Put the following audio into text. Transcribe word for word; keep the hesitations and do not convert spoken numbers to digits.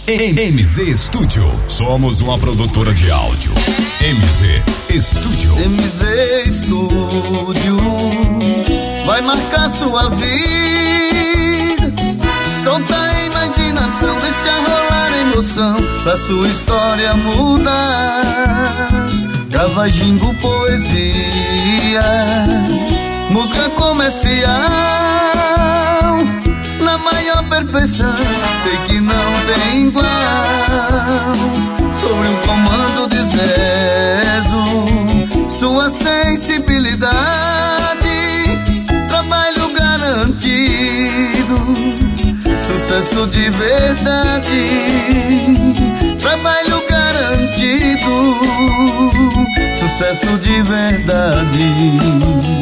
M Z Studio. Somos uma produtora de áudio. M Z Studio. M Z Studio vai marcar sua vida. Solta a imaginação, deixa rolar emoção, pra sua história mudar. Grava jingle, poesia, música comercial, na maior perfeição, sei que não tem igual. Sobre o comando de Zezo, sua sensibilidade, trabalho garantido, sucesso de verdade, trabalho garantido, sucesso de verdade.